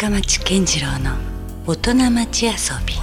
深町健次郎の大人町遊び。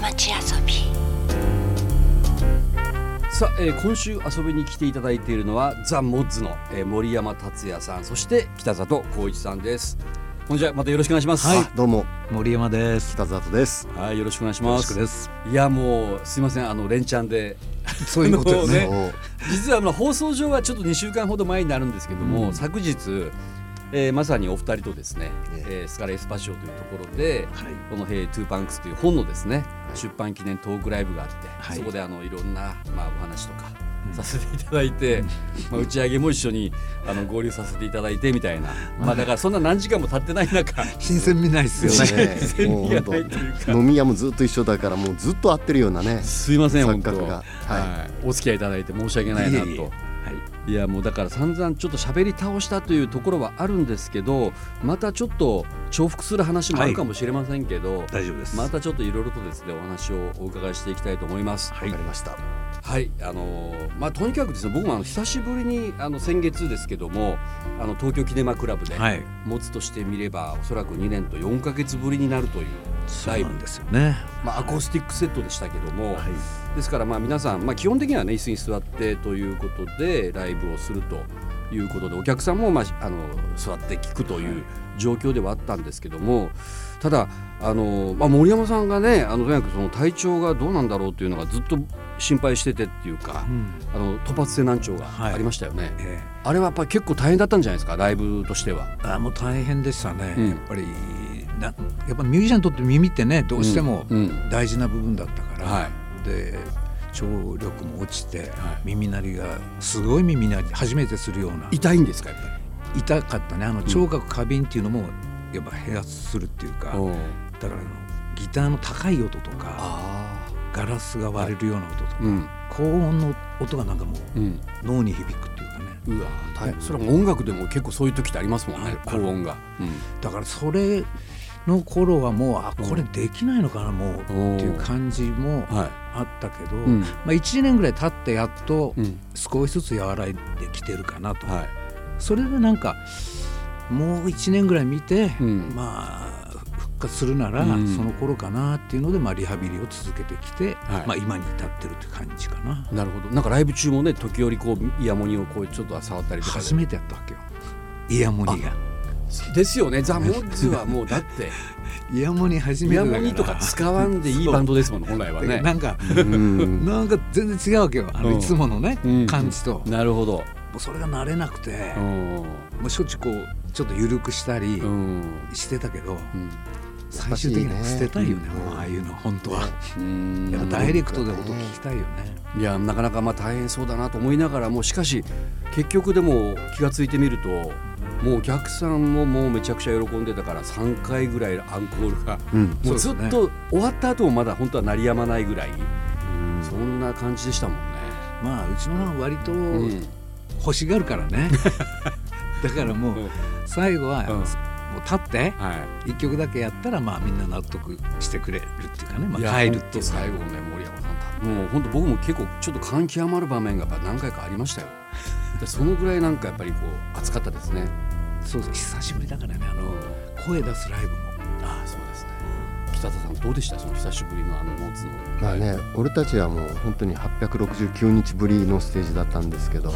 さあ、今週遊びに来ていただいているのはザ・モッズの、森山達也さん、そして北里光一さんです。こんにちは、またよろしくお願いします。 はい、どうも森山です。 北里です。 はい、よろしくお願いします。 よろしくです。 いや、もうすいません、連チャンでそういうことですね。 実は放送上はちょっと2週間ほど前になるんですけども、昨日まさにお二人とですね、スカレースパシオというところで、このトゥーパンクスという本のですね、出版記念トークライブがあって、そこでいろんな、お話とかさせていただいて、打ち上げも一緒に合流させていただいてみたいな、だからそんな何時間も経ってない中新鮮味ないですよね。 新鮮味がないというか、 飲み屋もずっと一緒だからもうずっと会ってるようなね。 すいません、本当、お付き合いいただいて申し訳ないなと。いや、もうだから散々ちょっと喋り倒したというところはあるんですけど、またちょっと重複する話もあるかもしれませんけど、 大丈夫です。 またちょっといろいろとですね、お話をお伺いしていきたいと思います。 わかりました。 はい、とにかくですね、僕も久しぶりに先月ですけども、東京キネマクラブで、持つとしてみればおそらく2年と4ヶ月ぶりになるというライブですよね。 アコースティックセットでしたけども、ですから皆さん、基本的にはね、椅子に座ってということでライブをするということで、お客さんも、座って聞くという状況ではあったんですけども、ただ森山さんがね、とにかくその体調がどうなんだろうというのがずっと心配しててっていうか、突発性難聴がありましたよね。あれはやっぱり結構大変だったんじゃないですか、ライブとしては。 もう大変でしたね。やっぱりやっぱミュージシャンにとって耳ってね、どうしても大事な部分だったから、で聴力も落ちて、耳鳴りがすごい耳鳴り初めてするような。 痛いんですか？やっぱり痛かったね。聴覚過敏っていうのもやっぱ併発するっていうか、だからギターの高い音とかガラスが割れるような音とか、高音の音がなんかもう脳に響くっていうかね。 うわ、大変。それは音楽でも結構そういう時ってありますもんね、高音が。 だからそれの頃はもうこれできないのかな、もうっていう感じもあったけど、1年ぐらい経ってやっと少しずつ和らいできてるかなと。それでなんかもう1年ぐらい見て、復活するならその頃かなっていうので、リハビリを続けてきて、今に至ってるって感じかな。 なるほど。なんかライブ中もね、時折イヤモニをちょっと触ったりとか。 初めてやったわけよ、イヤモニが。 ですよね、ザ・モッズはもうだってイヤモニ初めてだから。 イヤモニとか使わんでいいバンドですもん、本来はね。 なんか全然違うわけよ、いつものね、感じと。 なるほど。 それが慣れなくて、もうしょっちゅうちょっと緩くしたりしてたけど、最終的には捨てたいよね、もうああいうの本当は。やっぱダイレクトで音聞きたいよね。 いや、なかなか大変そうだなと思いながらも、しかし結局でも気がついてみると、もうお客さんももうめちゃくちゃ喜んでたから、3回ぐらいアンコールが、もうずっと終わった後もまだ本当は鳴りやまないぐらい、そんな感じでしたもんね。 うちのは割と欲しがるからねだからもう最後はもう立って1曲だけやったら、みんな納得してくれるっていうかね、帰るっていう。 最後ね、森山さん、もう本当僕も結構ちょっと感極まる場面がやっぱ何回かありましたよそのぐらいなんかやっぱり熱かったですね。 そうそう、久しぶりだからね、声出すライブも。 そうですね。北田さんどうでした、その久しぶりのモッズの。 俺たちはもう本当に869日ぶりのステージだったんですけど、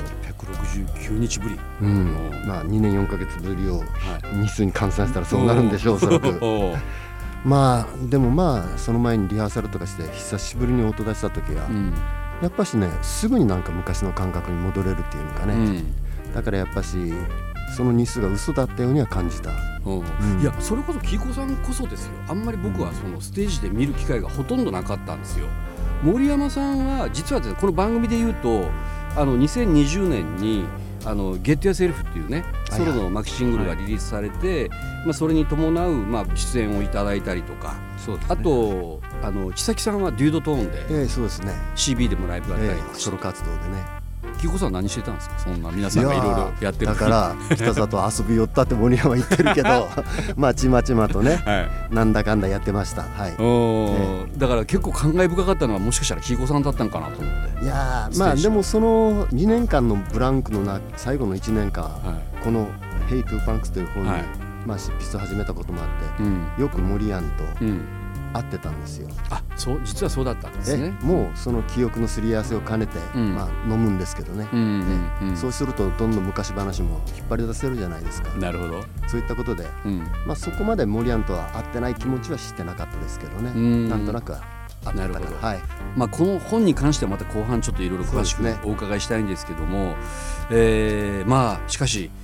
869日ぶり、 2年4ヶ月ぶりを日数に換算したらそうなるんでしょう、おそらく。でもその前にリハーサルとかして久しぶりに音出した時は、やっぱしね、すぐになんか昔の感覚に戻れるっていうのかね、だからやっぱしその日数が嘘だったようには感じた。 いや、それこそキイコさんこそですよ。あんまり僕はそのステージで見る機会がほとんどなかったんですよ。森山さんは実はですね、この番組で言うと2020年にGet Yourself っていうね、ソロのマキシングルがリリースされて、それに伴う出演をいただいたりとか、あと千咲さんはデュードトーンで、 そうですね、 CB でもライブやったり、 ソロ活動でね。 キイコさん何してたんですか、そんな皆さんがいろいろやってる。 だから北里遊び寄ったって森山言ってるけどちまちまとね、なんだかんだやってました。 だから結構感慨深かったのは、もしかしたらキイコさんだったんかなと思って。 いやでもその2年間のブランクの最後の1年間、このHey to Punksという本に執筆を始めたこともあって、よくモリアンと会ってたんですよ。 そう実はそうだったんですね。 もうその記憶のすり合わせを兼ねて、飲むんですけどね、そうするとどんどん昔話も引っ張り出せるじゃないですか。 なるほど。 そういったことで、そこまでモリアンとは会ってない気持ちはしてなかったですけどね、なんとなくはあったかな。 なるほど。この本に関してはまた後半ちょっといろいろ詳しくお伺いしたいんですけども、しかし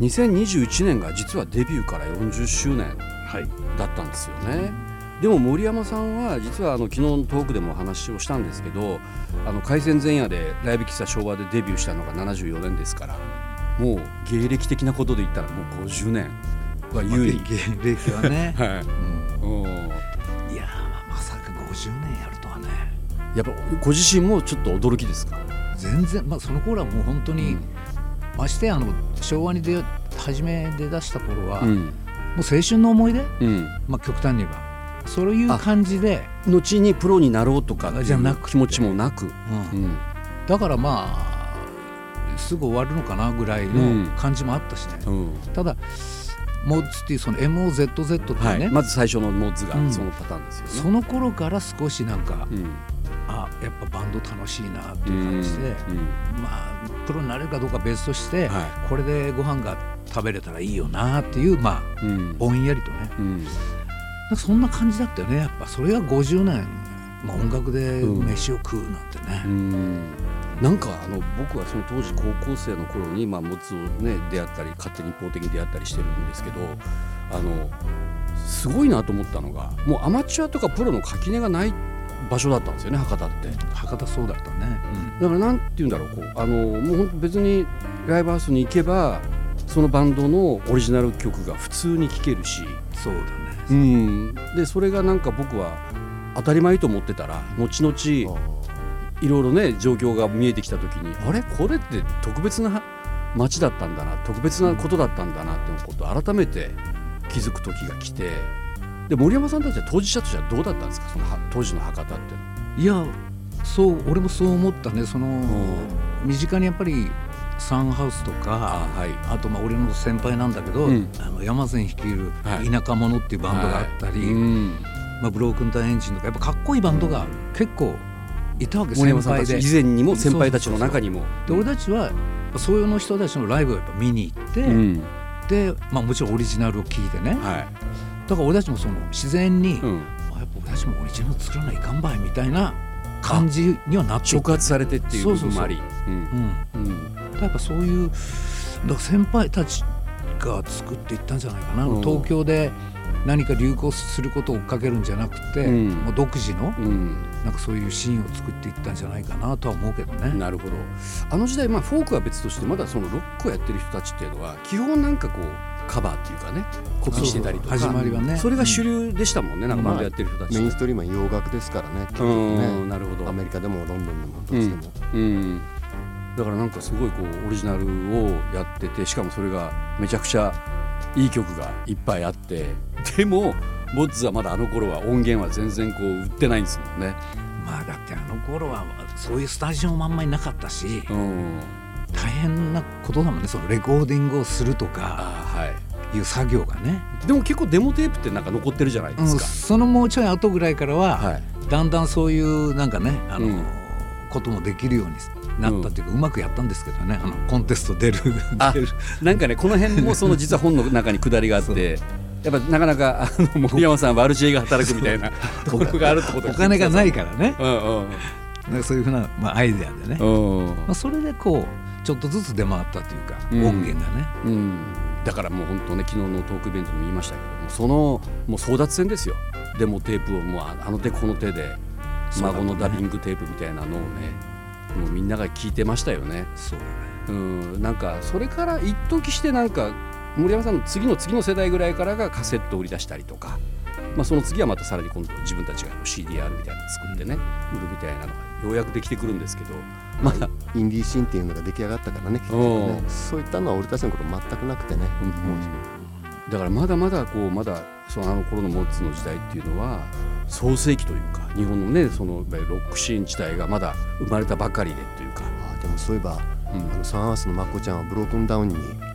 2021年が実はデビューから40周年だったんですよね。でも森山さんは実は昨日のトークでもお話をしたんですけど、開戦前夜でライブ喫茶昭和でデビューしたのが74年ですから、もう芸歴的なことで言ったらもう50年は有利。 芸歴はねはいいやまさか50年やるとはね。 やっぱご自身もちょっと驚きですか？ 全然、その頃はもう本当に、まして昭和に初め出だした頃は、もう青春の思い出、極端に言えばそういう感じで、 後にプロになろうとかじゃなく気持ちもなく、 だからすぐ終わるのかなぐらいの感じもあったしね、ただモッズっていうその MOZZ っていうね、 まず最初のモッズがそのパターンですよね。 その頃から少しなんか、やっぱバンド楽しいなっていう感じで、プロになれるかどうか別として、これでご飯が食べれたらいいよなっていう、ぼんやりとね、そんな感じだったよね。やっぱそれが50年、音楽で飯を食うなんてね、 なんか僕はその当時高校生の頃にモッズをね出会ったり勝手に一方的に出会ったりしてるんですけど、すごいなと思ったのが、もうアマチュアとかプロの垣根がない場所だったんですよね、博多って。 博多そうだったね、 だからなんて言うんだろう、もう本当別にライブハウスに行けばそのバンドのオリジナル曲が普通に聴けるし、 そうだね、 でそれがなんか僕は当たり前と思ってたら、後々いろいろね状況が見えてきた時に、あれこれって特別な街だったんだな、特別なことだったんだなっていうことを改めて気づく時が来て、で森山さんたちは当事者としてはどうだったんですか、その当時の博多って。 いや俺もそう思ったね。身近にやっぱりサンハウスとか、あと俺の先輩なんだけど、山善率いる田舎者っていうバンドがあったり、ブロークンタイエンジンとかやっぱかっこいいバンドが結構いたわけ。 森山さんたち以前にも先輩たちの中にも。 で俺たちはそういうの人たちのライブをやっぱ見に行って、でもちろんオリジナルを聴いてね、だから俺たちも自然に、やっぱ俺たちもオリジナル作らないかんばいみたいな感じにはなっていく、 触発されてっていう部分もあり、 やっぱそういう先輩たちが作っていったんじゃないかな。東京で何か流行することを追っかけるんじゃなくて、もう独自の、なんかそういうシーンを作っていったんじゃないかなとは思うけどね。 なるほど。あの時代、フォークは別としてまだそのロックをやってる人たちっていうのは基本なんかカバーっていうかね、コピーしてたりとか、 始まりはね、 それが主流でしたもんね、なんかバンドやってる人たち、 メインストリームは洋楽ですからね、結局ね。 なるほど。 アメリカでもロンドンでもどっちでも、 だからなんかすごいオリジナルをやってて、しかもそれがめちゃくちゃいい曲がいっぱいあって、でもモッズはまだあの頃は音源は全然売ってないんですもんね。 だってあの頃はそういうスタジオもあんまりなかったし、大変なことだもんね、そのレコーディングをするとかいう作業がね。 でも結構デモテープってなんか残ってるじゃないですか。 そのもうちょい後ぐらいからは、だんだんそういうなんかねこともできるようになったっていうか、うまくやったんですけどね、コンテスト出るなんかね、この辺も実は本の中に下りがあってやっぱなかなか森山さんはワルシェが働くみたいなところがあるってこと。 お金がないからね、なんかそういうふうな、アイデアでね、それでちょっとずつ出回ったというか、音源がね、 だからもう本当ね、昨日のトークイベントでも言いましたけども、もう争奪戦ですよ。デモテープをもうあの手この手で、孫のダビングテープみたいなのをね、もうみんなが聞いてましたよね。 そうだね。 なんかそれから一時してなんか森山さんの次の世代ぐらいからがカセットを売り出したりとか、その次はまたさらに今度自分たちが CDR みたいなの作ってね、売るみたいなのがようやくできてくるんですけど、まだインディーシーンっていうのが出来上がったからね、そういったのは俺たちのこと全くなくてね、 だからまだまだまだその頃のモッツの時代っていうのは創世紀というか、日本のねそのロックシーン自体がまだ生まれたばかりでというか。 でもそういえば、サンハウスのマッコちゃんはブロークンダウンに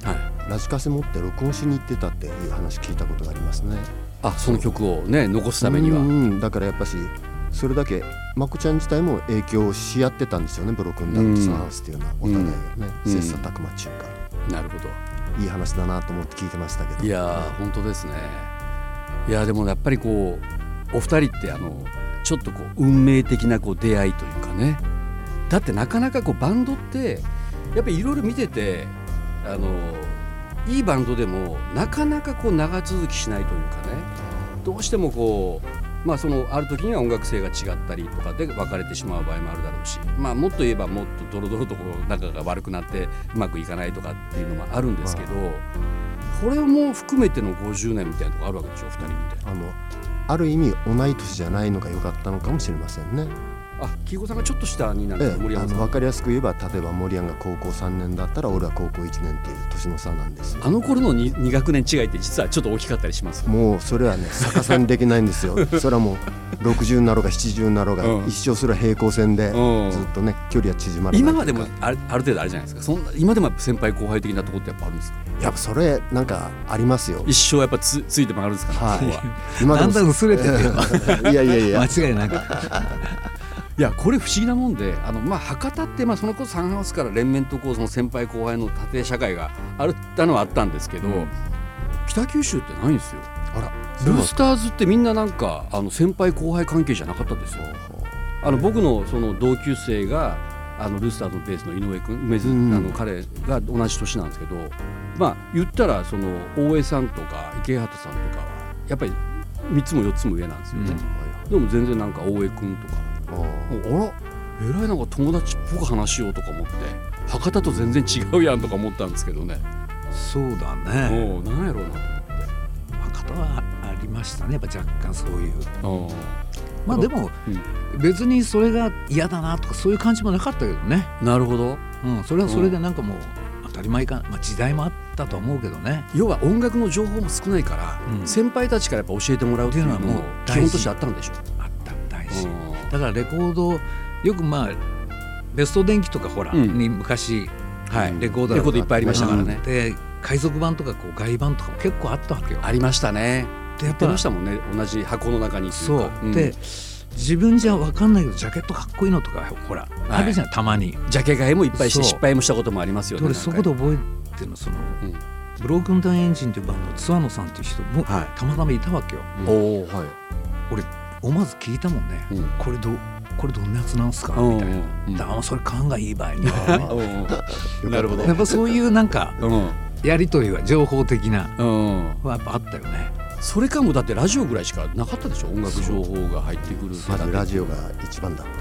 ラジカセ持って録音しに行ってたっていう話聞いたことがありますね。 その曲をね残すためには、 だからやっぱしそれだけまこちゃん自体も影響し合ってたんですよね。ブロックンダウンとサンハウスっていうのはお互いがね、切磋琢磨中か。 なるほど、 いい話だなと思って聞いてましたけど。 いや本当ですね。いやでもやっぱりこうお二人ってちょっとこう運命的なこう出会いというかね。だってなかなかこうバンドってやっぱりいろいろ見てていいバンドでもなかなかこう長続きしないというかね、どうしてもこうそのある時には音楽性が違ったりとかで別れてしまう場合もあるだろうし、もっと言えばもっとドロドロとこう仲が悪くなってうまくいかないとかっていうのもあるんですけど、これも含めての50年みたいなとこあるわけでしょ、2人みたいな。 ある意味同い年じゃないのが良かったのかもしれませんね。 木久さんがちょっと下になる森山さん、 分かりやすく言えば、例えば森山が高校3年だったら俺は高校1年っていう年の差なんですよ。 あの頃の 2学年違いって実はちょっと大きかったりします。 もうそれはね逆さにできないんですよそれはもう60になろうが70になろうが、一生それは平行線でずっとね距離は縮まらない。 今までもある程度あるじゃないですか。今でも先輩後輩的なところってやっぱあるんですか。 やっぱそれなんかありますよ。 一生やっぱついて回るんですかね。 はい今でもだんだん薄れてるよいや間違いなくいやこれ不思議なもんで博多ってそのこそサンハウスから連綿とこうその先輩後輩の縦社会があったのはあったんですけど、北九州ってないんですよ。ルースターズってみんななんか先輩後輩関係じゃなかったですよ。僕のその同級生がルースターズのベースの井上君、彼が同じ年なんですけど、言ったらその大江さんとか池畑さんとかはやっぱり3つも4つも上なんですよね。でも全然なんか大江君とかえらいなんか友達っぽく話しようとか思って、博多と全然違うやんとか思ったんですけどね。 そうだね。 何やろうなと思って。 博多はありましたね、やっぱ若干そういう。でも、別にそれが嫌だなとかそういう感じもなかったけどね。 なるほど、 それはそれでなんかもう当たり前かな、時代もあったと思うけどね。 要は音楽の情報も少ないから、先輩たちからやっぱ教えてもらうっていうのはもう基本としてあったんでしょ。 あった、大事。だからレコードよくベスト電機とかほら、に昔、レコードいっぱいありましたからね。 で海賊版とかこう外版とかも結構あったわけよ。 ありましたね。でやってましたもんね、同じ箱の中に。 そうで自分じゃ分かんないけどジャケットかっこいいのとかほら、あるじゃん、たまにジャケ買いもいっぱいして失敗もしたこともありますよね。 俺そこで覚えてるのブロークンダウンエンジンというバンドの諏訪野さんという人もたまたまいたわけよ。俺思わず聞いたもんね、これどんなやつなんすかみたいな。それ勘がいい場合になるほど。 やっぱそういうなんかやり取りは情報的なはやっぱあったよね。 それかもだってラジオぐらいしかなかったでしょ、音楽情報が入ってくる。 まずラジオが一番だった。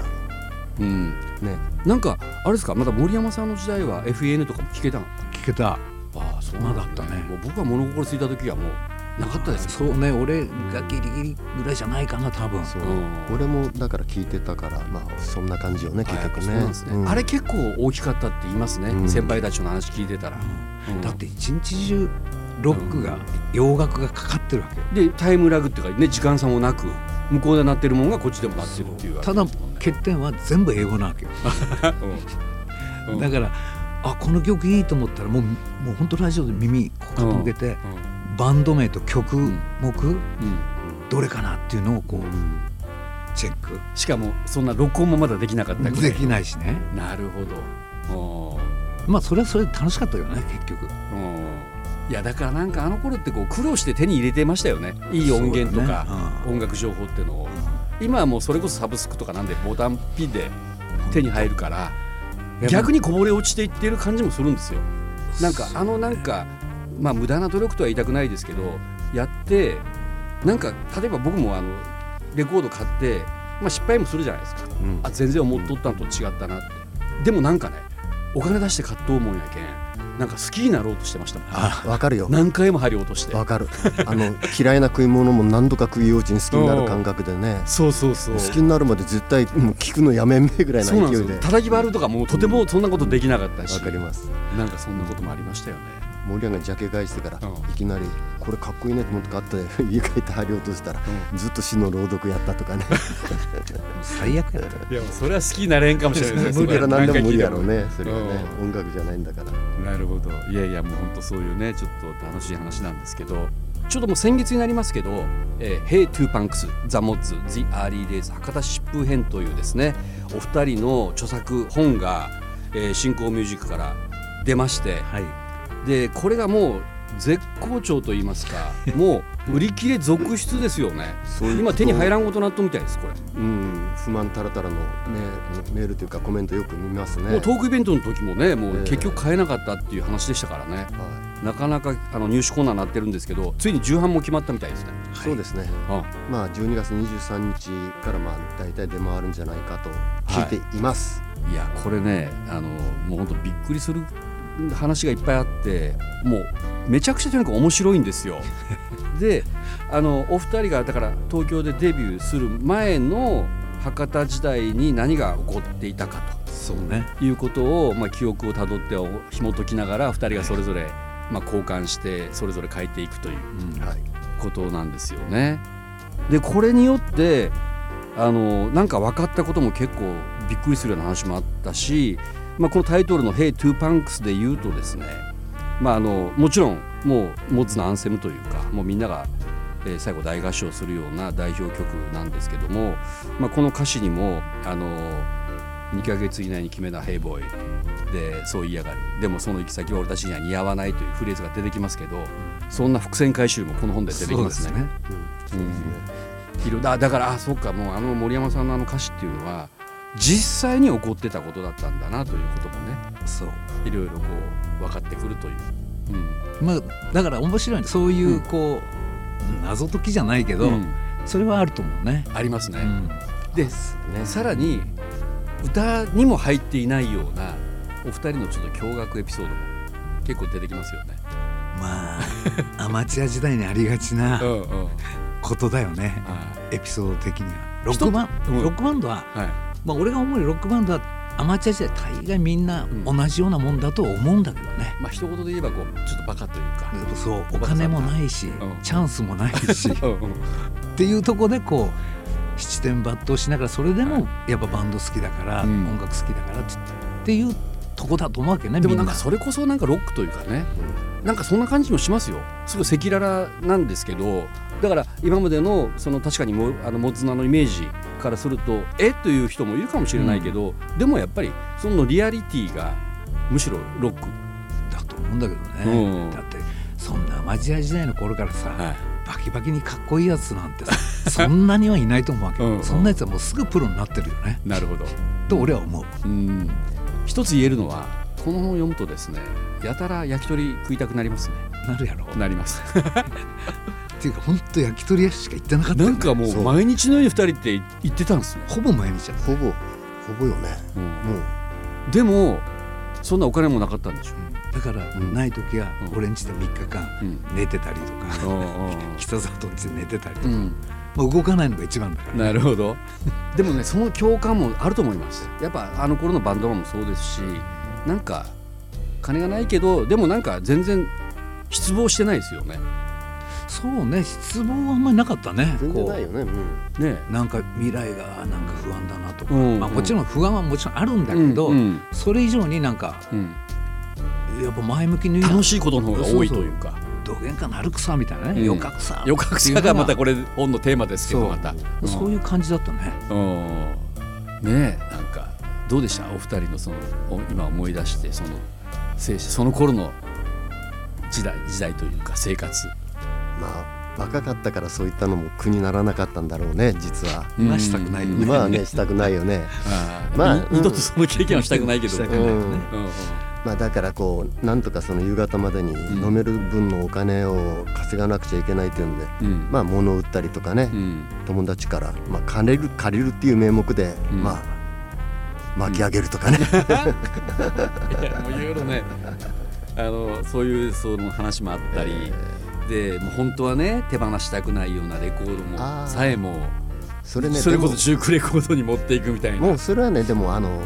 なんかあれですか、まだ森山さんの時代は FAN とかも聞けたの？ 聞けた。 そうなんだったね。もう僕が物心ついた時はもうなかったですよ。そうね、俺がギリギリぐらいじゃないかな多分。 俺もだから聞いてたから、そんな感じよね、結局ね。 あれ結構大きかったって言いますね、先輩たちの話聞いてたら。 だって一日中ロックが、洋楽がかかってるわけよ。でタイムラグっていうかね、時間差もなく向こうで鳴ってるものがこっちでも鳴ってるっていう。 ただ欠点は全部英語なわけよだからこの曲いいと思ったらもう本当ラジオで耳傾けて、バンド名と曲目、どれかなっていうのをこうチェック。 しかもそんな録音もまだできなかったりできないしね。 なるほど。それはそれで楽しかったよね結局。 いやだからなんかあの頃ってこう苦労して手に入れてましたよね、いい音源とか音楽情報っていうのを。今はもうそれこそサブスクとかなんでボタンピンで手に入るから、逆にこぼれ落ちていってる感じもするんですよ。なんか無駄な努力とは言いたくないですけど、やってなんか例えば僕もレコード買って、失敗もするじゃないですか、全然思っとったのと違ったなって。でもなんかね、お金出して買っとうもんやけんなんか好きになろうとしてましたもん。 わかるよ。 何回も針落として。 わかる。嫌いな食い物も何度か食いようちに好きになる感覚でね。 そう好きになるまで絶対もう聞くのやめんめぐらいな勢いで。 叩き割るとかもうとてもそんなことできなかったし。 わかります。 なんかそんなこともありましたよね。 森山がジャケ買いしてから、いきなりこれかっこいいねと思って買って家帰って貼り落としたら、ずっと詩の朗読やったとかね最悪やな。 いやそれは好きになれんかもしれないですね。 無理やら何でも無理やろうね、それはね、音楽じゃないんだから。 なるほど。いやいやもう本当そういうねちょっと楽しい話なんですけど、ちょっともう先月になりますけど、Hey Two Punks The Mods The Early Days 博多疾風編というですねお二人の著作本が、新興ミュージックから出まして、はい、でこれがもう絶好調と言いますかもう売り切れ続出ですよね今手に入らんことなっとみたいですこれ、 不満たらたらの、メールというかコメントよく見ますね。 もうトークイベントの時もねもう結局買えなかったっていう話でしたからね、なかなか入手困難になってるんですけど、ついに重版も決まったみたいですね。 そうですね、まあ、12月23日からまあ大体出回るんじゃないかと聞いています、 いやこれねもう本当びっくりする話がいっぱいあって、もうめちゃくちゃとにかく面白いんですよでお二人がだから東京でデビューする前の博多時代に何が起こっていたかと、そうね、いうことを、記憶をたどって紐解きながら二人がそれぞれ、交換してそれぞれ変えていくということなんですよね。でこれによってなんか分かったことも結構びっくりするような話もあったし、このタイトルの Hey Two Punks で言うとですね、もちろんもうモッズのアンセムというかもうみんなが、最後大合唱するような代表曲なんですけども、この歌詞にも2ヶ月以内に決めな Hey Boy でそう言いやがる、でもその行き先は俺たちには似合わないというフレーズが出てきますけど、そんな伏線回収もこの本で出てきますね。だからそうか、もう森山さんの歌詞っていうのは実際に起こってたことだったんだなということもね、そういろいろこう分かってくるという、 だから面白いね、そういうこう、謎解きじゃないけど、それはあると思うね。 ありますね、でさらに歌にも入っていないようなお二人のちょっと驚愕エピソードも結構出てきますよね。 アマチュア時代にありがちなことだよね、エピソード的には。ロックバンドは、俺が思うロックバンドはアマチュア時代大概みんな同じようなもんだと思うんだけどね、 一言で言えばこうちょっとバカというか、 そうお金もないし、チャンスもないしっていうところでこう七点抜刀しながら、それでもやっぱバンド好きだから、音楽好きだからっていうとこだと思うわけね。 でもなんかそれこそなんかロックというかね、なんかそんな感じもしますよ。すごい赤裸々なんですけど、だから今までのその確かにモッズナのイメージからするとという人もいるかもしれないけど、でもやっぱりそのリアリティがむしろロックだと思うんだけどね、だってそんなアマチュア時代の頃からさ、バキバキにかっこいいやつなんてそんなにはいないと思うわけそんなやつはもうすぐプロになってるよね。 なるほどと俺は思う。 一つ言えるのはこの本を読むとですね、やたら焼き鳥食いたくなりますね。 なるやろ。 なりますっていうか本当焼き鳥屋しか行ってなかった、 なんかもう毎日のように2人って言ってたんですよ。 ほぼ毎日やった。 ほぼよね、 もうでもそんなお金もなかったんでしょ、 だからない時は俺ん家で3日間寝てたりとか、北里ん家で寝てたりとか、動かないのが一番だから。 なるほどでもねその共感もあると思います。やっぱあの頃のバンドマンもそうですし、なんか金がないけどでもなんか全然失望してないですよね。 そうね、失望はあんまりなかったね。 全然ないよね。 なんか未来がなんか不安だなとか、もちろん不安はもちろんあるんだけど、それ以上になんか、やっぱ前向きに楽しいことの方が多いというか、 どげんかなる草みたいなね、よか草がまたこれ本のテーマですけど、またそういう感じだったね。 ねえ、なんかどうでした、お二人のその今思い出してその頃の時代というか生活。 若かったからそういったのも苦にならなかったんだろうね、実は。 今したくないよね。 今はねしたくないよね二度とその経験はしたくないけど、 だからこうなんとかその夕方までに飲める分のお金を稼がなくちゃいけないというんで、物を売ったりとかね、友達から借りるっていう名目で巻き上げるとかね。 いやもういろいろね、そういうその話もあったり。でもう本当はね手放したくないようなレコードもさえもそれこそジュークレコードに持っていくみたいな。 もうそれはね、でも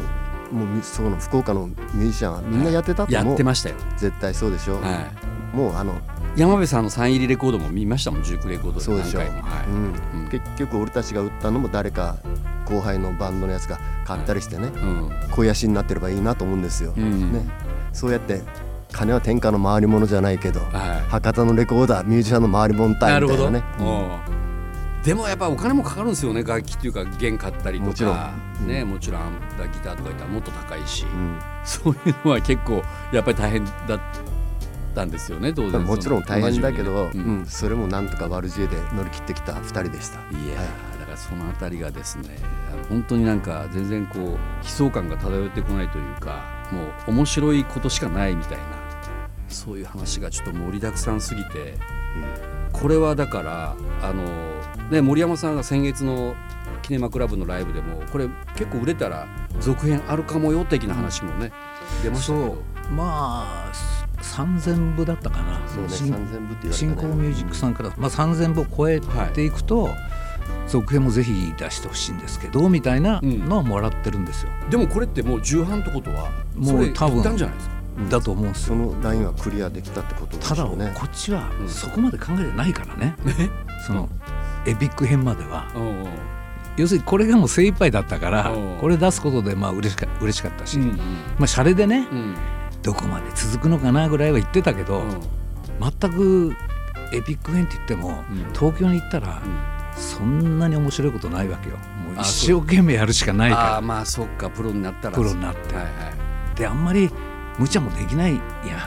もうその福岡のミュージシャンはみんなやってたと思う、 やってましたよ。 絶対そうでしょ、もう山部さんのサイン入りレコードも見ましたもん、19レコードで。 そうでしょ、結局俺たちが売ったのも誰か後輩のバンドのやつが買ったりしてね、肥やしになってればいいなと思うんですよ、そうやって金は天下の回り物じゃないけど、博多のレコーダーミュージシャンの回り物タイみたいなね。 でもやっぱお金もかかるんですよね、楽器っていうか弦買ったりとか。 もちろん、 もちろんギターとかいったらもっと高いし、そういうのは結構やっぱり大変だったんですよね、当然。 もちろん大変だけど、それもなんとか悪知恵で乗り切ってきた2人でした。 いや、だからそのあたりがですね、本当になんか全然こう悲壮感が漂ってこないというか、もう面白いことしかないみたいな、そういう話がちょっと盛りだくさんすぎて、これはだから森山さんが先月のキネマクラブのライブでもこれ結構売れたら続編あるかもよ的な話もね、出ましたけど、 まあ3000部だったかな。 そうね、3000部って言われたね。 新興ミュージックさんから、3000部を超えていくと、続編もぜひ出してほしいんですけどみたいなのはもらってるんですよ。 でもこれってもう重版ってことはもう多分いったんじゃないですか。 だと思うんですよ。 そのラインはクリアできたってことでしょうね。 ただこっちはそこまで考えてないからね、そのエピック編までは。要するにこれがもう精一杯だったから、これ出すことで嬉しかったし、シャレでね、どこまで続くのかなぐらいは言ってたけど、全くエピック編って言っても、東京に行ったらそんなに面白いことないわけよ。もう一生懸命やるしかないから。 まあそっか、プロになったら。 プロになって、であんまり無茶もできない。やっ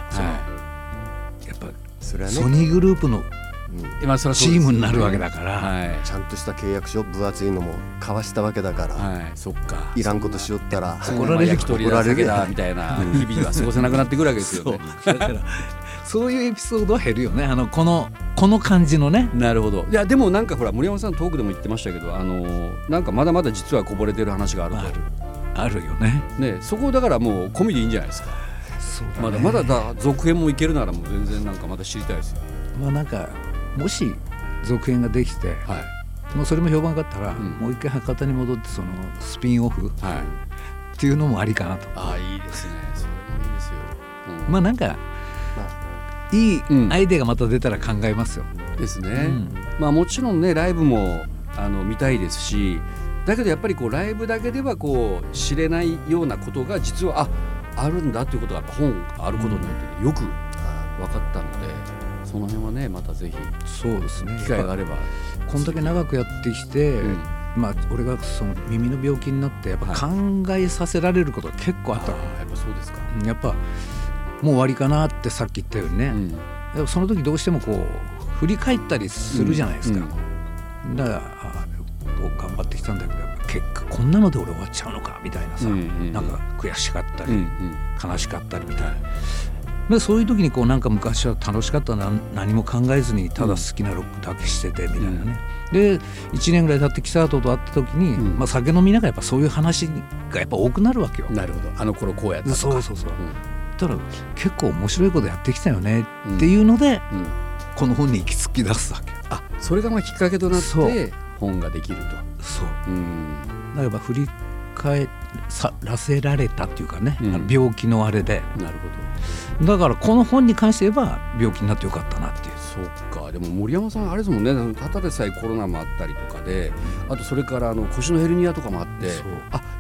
ぱそれは、ね、ソニーグループのチームになるわけだから、 ちゃんとした契約書分厚いのも交わしたわけだから、 そっか、 いらんことしよったら怒られる人だけだみたいな日々は過ごせなくなってくるわけですよね。 だからそういうエピソードは減るよね、この感じのね。 なるほど。いやでもなんかほら森山さんトークでも言ってましたけど、なんかまだまだ実はこぼれてる話があると。 あるよね。 そこだからもう込みでいいんじゃないですか。まだまだ続編もいけるならもう全然なんかまた知りたいですよ。 なんかもし続編ができて、もうそれも評判があったら、もう一回博多に戻ってそのスピンオフっていうのもありかなと。 いいですね、それもいいですよ。 なんかいいアイデアがまた出たら考えますよ。 ですね。もちろんねライブも見たいですし、だけどやっぱりこうライブだけではこう知れないようなことが実はあるんだということが本あることによってよく分かったので、その辺はねまたぜひそうですね、 機会があれば。 こんだけ長くやってきて、俺がその耳の病気になってやっぱ考えさせられることが結構あった。 やっぱそうですか。 やっぱもう終わりかなってさっき言ったようにね、その時どうしてもこう振り返ったりするじゃないですか。だから頑張ってきたんだけど結果こんなので俺終わっちゃうのかみたいなさ、なんか悔しかったり、悲しかったりみたいな。でそういう時にこうなんか昔は楽しかったな、何も考えずにただ好きなロックだけしててみたいなね、で1年ぐらい経ってキサートと会った時に、酒飲みながらやっぱそういう話がやっぱ多くなるわけよ。 なるほど、あの頃こうやったとか。 そうだから結構面白いことやってきたよねっていうので、この本に行き着き出すわけ。 それがきっかけとなって本ができると。 そう、だから振り返らせられたっていうかね、病気のあれで。 なるほど。 だからこの本に関して言えば病気になってよかったなっていう。 そうか。でも森山さんあれですもんね、ただでさえコロナもあったりとかで、あとそれから腰のヘルニアとかもあって、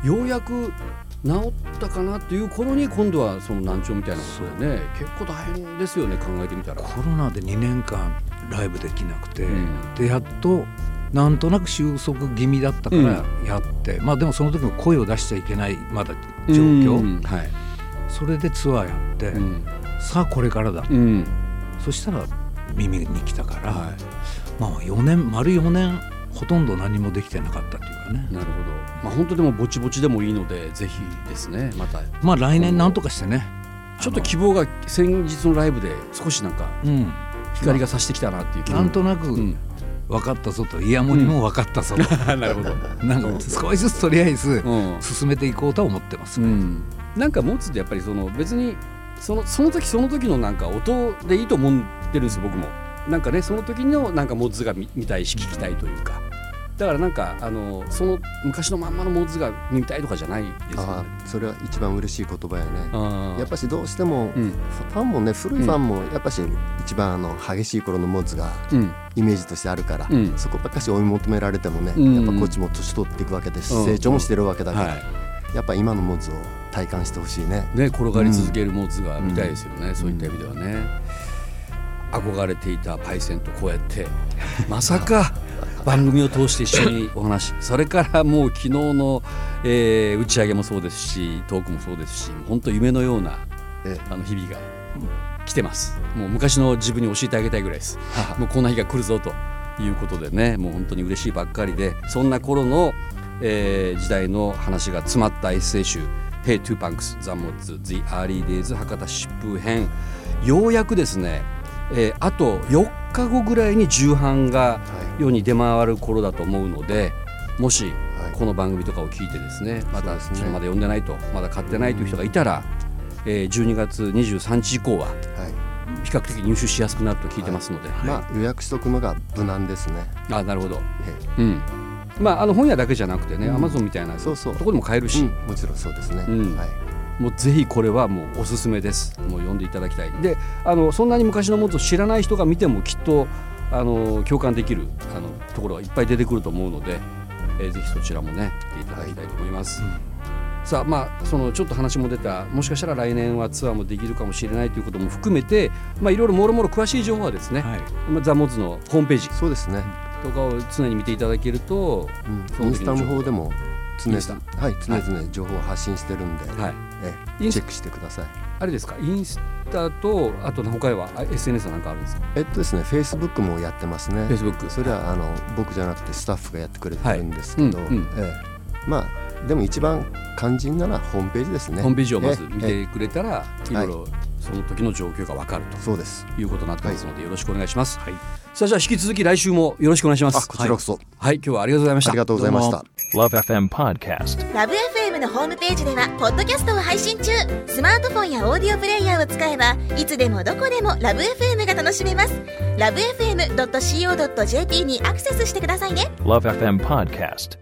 ようやく治ったかなっていう頃に今度はその難聴みたいなことでね、結構大変ですよね、考えてみたら。 コロナで2年間ライブできなくて、でやっとなんとなく収束気味だったからやって、でもその時も声を出しちゃいけないまだ状況、それでツアーやって、さあこれからだ、そしたら耳に来たから、丸4年ほとんど何もできてなかったっていうかね。 なるほど。本当でもぼちぼちでもいいのでぜひですね、また来年なんとかしてね、 ちょっと希望が先日のライブで少しなんか光が差してきたなっていう気なんとなく分かったぞと、イヤモニも分かったぞと、 なるほど。 なんか少しずつとりあえず進めていこうとは思ってますね。 なんか持つってやっぱり別にその時その時のなんか音でいいと思ってるんですよ、僕も。なんかね、その時のなんかモッズが見たいし聞きたいというか、だだからなんかその昔のまんまのモッズが見たいとかじゃないですよね。 それは一番嬉しい言葉やね。やっぱしどうしても、ファンもね、古いファンもやっぱし一番激しい頃のモッズがイメージとしてあるから、そこばっかし追い求められてもね、やっぱこっちも年取っていくわけですし、成長もしてるわけだから、やっぱ今のモッズを体感してほしいね。 転がり続けるモッズが見たいですよね、そういった意味ではね。憧れていたパイセンとこうやってまさか番組を通して一緒にお話、それからもう昨日の、打ち上げもそうですし、トークもそうですし、本当夢のような日々が来てます。もう昔の自分に教えてあげたいぐらいです。もうこんな日が来るぞということでね、もう本当に嬉しいばっかりで、そんな頃の、時代の話が詰まったエッセイ集 Hey to Punks The Mods The Early Days 博多疾風編、ようやくですね、あと4日後ぐらいに重版が世に出回る頃だと思うので、もしこの番組とかを聞いてですね、まだ読んでないと、まだ買ってないという人がいたら、12月23日以降は比較的入手しやすくなると聞いてますので、 予約しとくのが無難ですね。 なるほど。本屋だけじゃなくてね、Amazon みたいなところでも買えるし、 もちろんそうですね。 もうぜひこれはもうおすすめです。もう読んでいただきたい。で、そんなに昔のモッズを知らない人が見てもきっと共感できるところがいっぱい出てくると思うので、ぜひそちらもね見ていただきたいと思います。さあ、そのちょっと話も出た、もしかしたら来年はツアーもできるかもしれないということも含めて、いろいろもろもろ詳しい情報はですね、ザ・モッズのホームページ、 そうですね、 とかを常に見ていただけると、 インスタの方でも常々情報を発信してるんで、チェックしてください。 あれですか、インスタとあと他は SNS は何かあるんですか？ ですね、Facebook もやってますね。 Facebook、 それは僕じゃなくてスタッフがやってくれてるんですけど、でも一番肝心なのはホームページですね。 ホームページをまず見てくれたら、いろいろその時の状況が分かると、 そうですいうことになってますので、よろしくお願いします。さあ、じゃあ引き続き来週もよろしくお願いします。 こちらこそ。 今日はありがとうございました。 ありがとうございました。 LoveFM Podcast。LoveFM のホームページではポッドキャストを配信中。スマートフォンやオーディオプレイヤーを使えばいつでもどこでも LoveFM が楽しめます。LoveFM.co.jp にアクセスしてくださいね。LoveFM Podcast。